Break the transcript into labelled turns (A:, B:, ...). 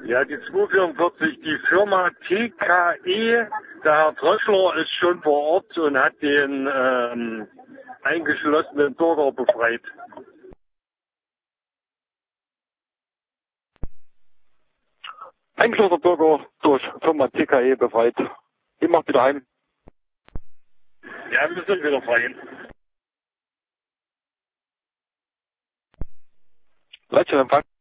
A: Ja, die 244, die Firma TKE, der Herr Tröschler ist schon vor Ort und hat den eingeschlossenen Bürger befreit.
B: Eingeschlossener Bürger durch Firma TKE befreit. Ihr macht wieder heim.
A: Ja, wir sind wieder frei.
B: Leitstellempfang.